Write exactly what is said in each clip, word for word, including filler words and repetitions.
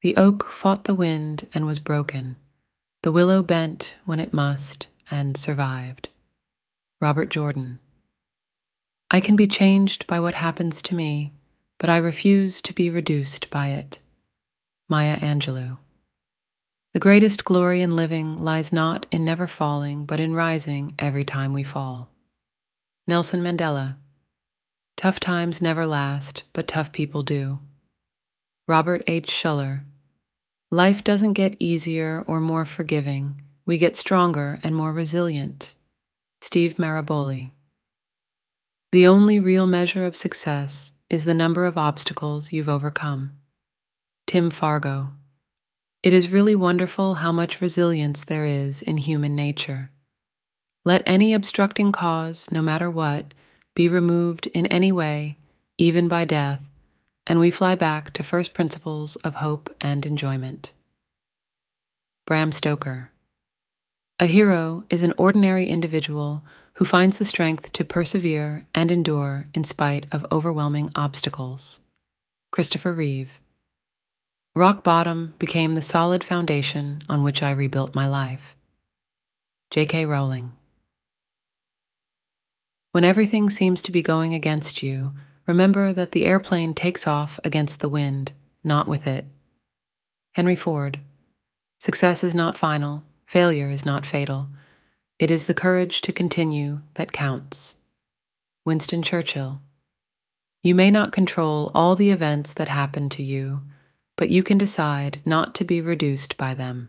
The oak fought the wind and was broken. The willow bent when it must and survived. Robert Jordan. I can be changed by what happens to me, but I refuse to be reduced by it. Maya Angelou. The greatest glory in living lies not in never falling, but in rising every time we fall. Nelson Mandela. Tough times never last, but tough people do. Robert H. Schuller. Life doesn't get easier or more forgiving. We get stronger and more resilient. Steve Maraboli. The only real measure of success is the number of obstacles you've overcome. Tim Fargo. It is really wonderful how much resilience there is in human nature. Let any obstructing cause, no matter what, be removed in any way, even by death, and we fly back to first principles of hope and enjoyment. Bram Stoker. A hero is an ordinary individual who finds the strength to persevere and endure in spite of overwhelming obstacles. Christopher Reeve. Rock bottom became the solid foundation on which I rebuilt my life. J K Rowling. When everything seems to be going against you, remember that the airplane takes off against the wind, not with it. Henry Ford. Success is not final, failure is not fatal. It is the courage to continue that counts. Winston Churchill. You may not control all the events that happen to you, but you can decide not to be reduced by them.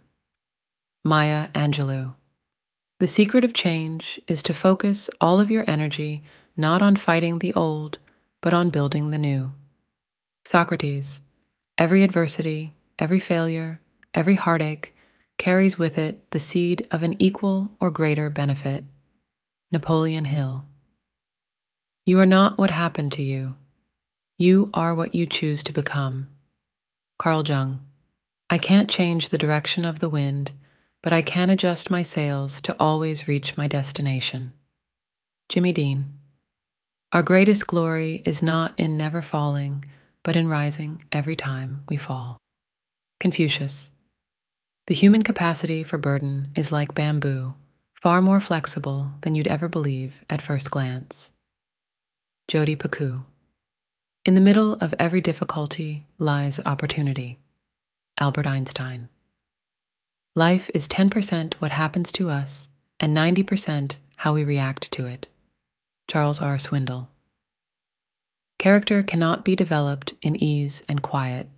Maya Angelou. The secret of change is to focus all of your energy not on fighting the old, but on building the new. Socrates. Every adversity, every failure, every heartache carries with it the seed of an equal or greater benefit. Napoleon Hill. You are not what happened to you. You are what you choose to become. Carl Jung. I can't change the direction of the wind, but I can adjust my sails to always reach my destination. Jimmy Dean. Our greatest glory is not in never falling, but in rising every time we fall. Confucius. The human capacity for burden is like bamboo, far more flexible than you'd ever believe at first glance. Jodi Picoult. In the middle of every difficulty lies opportunity. Albert Einstein. Life is ten percent what happens to us and ninety percent how we react to it. Charles R. Swindoll. Character cannot be developed in ease and quiet.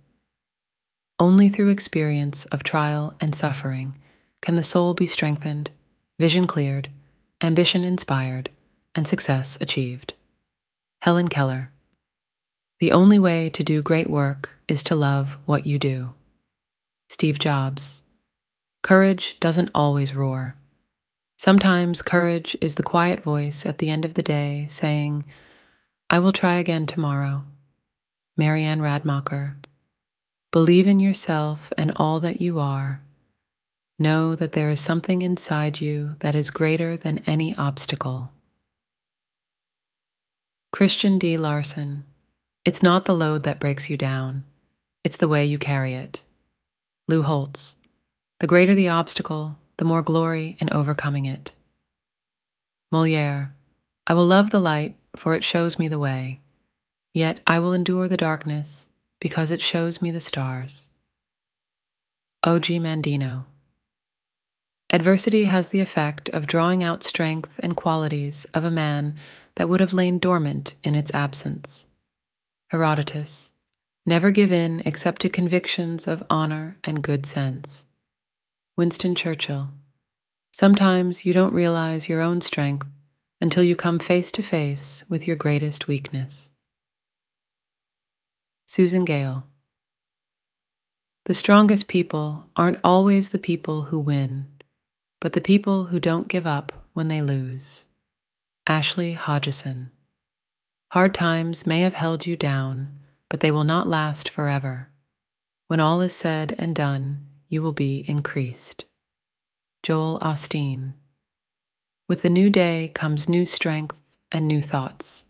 Only through experience of trial and suffering can the soul be strengthened, vision cleared, ambition inspired, and success achieved. Helen Keller. The only way to do great work is to love what you do. Steve Jobs. Courage doesn't always roar. Sometimes courage is the quiet voice at the end of the day saying, I will try again tomorrow. Marianne Radmacher. Believe in yourself and all that you are. Know that there is something inside you that is greater than any obstacle. Christian D. Larson. It's not the load that breaks you down. It's the way you carry it. Lou Holtz. The greater the obstacle, the more glory in overcoming it. Molière. I will love the light, for it shows me the way. Yet I will endure the darkness, because it shows me the stars. O G Mandino. Adversity has the effect of drawing out strength and qualities of a man that would have lain dormant in its absence. Herodotus. Never give in except to convictions of honor and good sense. Winston Churchill. Sometimes you don't realize your own strength until you come face to face with your greatest weakness. Susan Gale. The strongest people aren't always the people who win, but the people who don't give up when they lose. Ashley Hodgson. Hard times may have held you down, but they will not last forever. When all is said and done, you will be increased. Joel Osteen. With the new day comes new strength and new thoughts.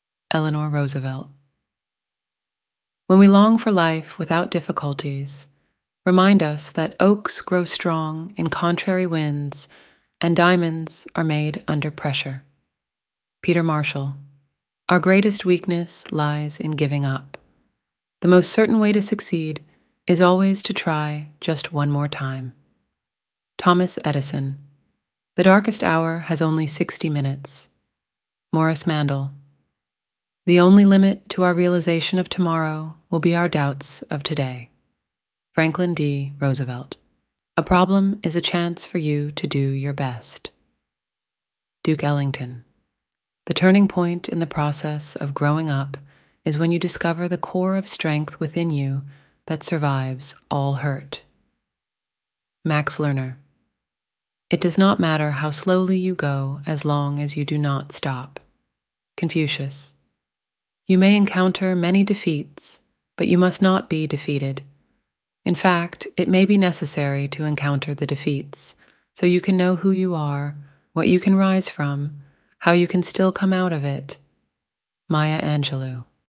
Eleanor Roosevelt. When we long for life without difficulties, remind us that oaks grow strong in contrary winds and diamonds are made under pressure. Peter Marshall. Our greatest weakness lies in giving up. The most certain way to succeed is always to try just one more time. Thomas Edison. The darkest hour has only sixty minutes. Morris Mandel. The only limit to our realization of tomorrow will be our doubts of today. Franklin D. Roosevelt. A problem is a chance for you to do your best. Duke Ellington. The turning point in the process of growing up is when you discover the core of strength within you that survives all hurt. Max Lerner. It does not matter how slowly you go as long as you do not stop. Confucius. You may encounter many defeats, but you must not be defeated. In fact, it may be necessary to encounter the defeats, so you can know who you are, what you can rise from, how you can still come out of it. Maya Angelou.